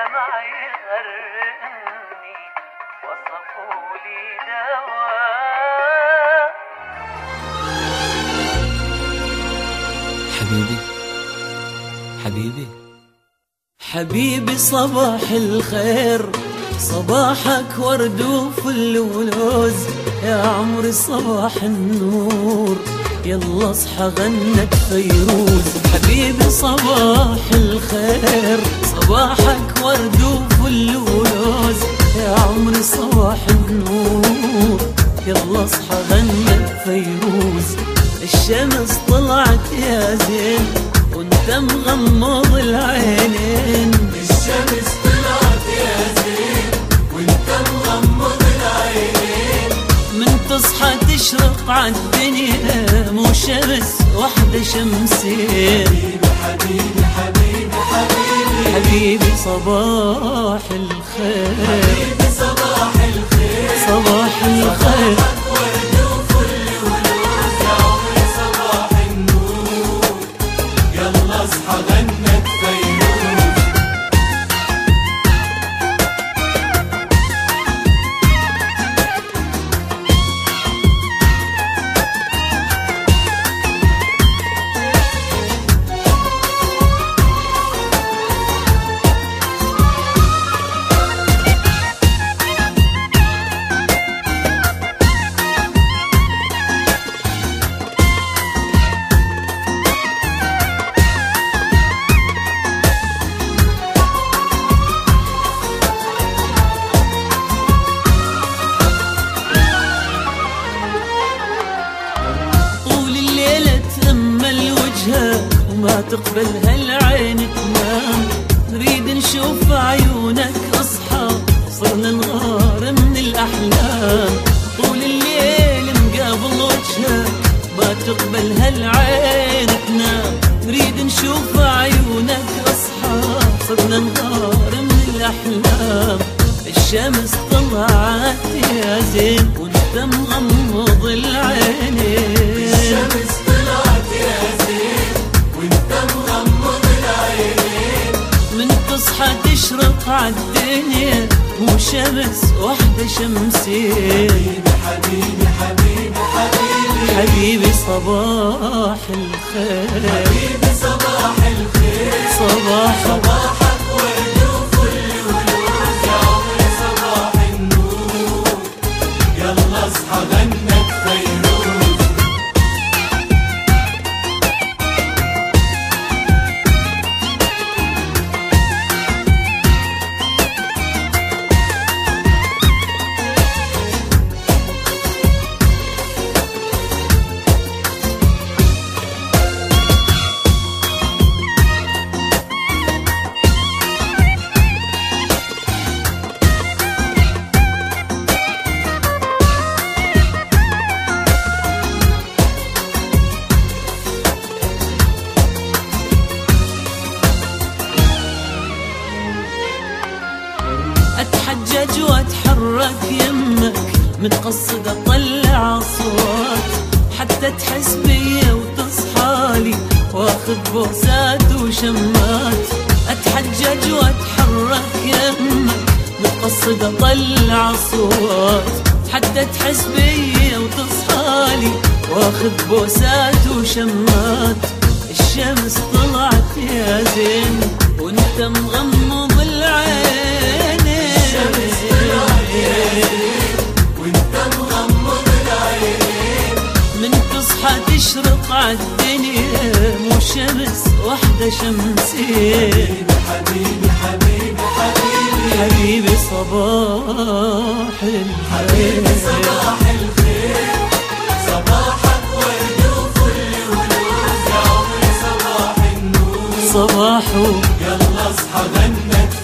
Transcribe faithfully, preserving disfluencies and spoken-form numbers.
الدمع يغرني وصفوا لي دواء. حبيبي حبيبي حبيبي صباح الخير، صباحك ورد وفل ولوز، يا عمري صباح النور، يلا اصحى غنت فيروز. حبيبي صباح الخير، صباحك ورد وفل ولوز، يا عمري صباح النور، يلا اصحى غنت فيروز. الشمس طلعت يا زين وانت مغمض العينين، الشمس طلعت يا زين وانت مغمض العينين. من تصحى تشرق عالدنيا مو شمس وحدة شمسين. حبيبي حبيبي حبيبي حبيبي صباح الخير، حبيبي صباح الخير، صباح الخير. ورد وفل ولوز، يا عمري صباح النور، يلا اصحى غنت فيروز. وما تقبل هالعين تنام، نريد نشوف عيونك اصحى، صرنا نغار من الاحلام. طول الليل مقابل وجهك، ما تقبل هالعين تنام، نريد نشوف عيونك اصحى، صرنا نغار من الاحلام. الشمس طلعت يا زين وانت مغمض العينين، الشمس طلعت يا زين وانت مغمض العينين. من تصحى تشرق عالدنيا مو شمس وحدة شمسين. حبيبي حبيبي حبيبي حبيبي صباح الخير، حبيبي صباح الخير، صباح صباحك ورد وفل ولوز، يا عمري صباح النور، يلا اصحى غنت فيروز. اتحجج واتحرك يمك، متقصد اطلع اصوات، حتى تحس بيا وتصحالي، واخذ بوسات وشمات. اتحجج واتحرك يمك، متقصد اطلع اصوات، حتى تحس بيا وتصحالي، واخذ بوسات وشمات. الشمس طلعت يا زين وانت مغمض العين، الشمس طلعت يا زين وانت مغمض العينين. من تصحى تشرق عالدنيا مو شمس وحدة شمسين. حبيبي حبيبي حبيبي حبيبي صباح حبيبي الخير، صباح الخير، صباحك ورد وفل ولوز، يا عمري صباح النور، صباحه يلا اصحى غنت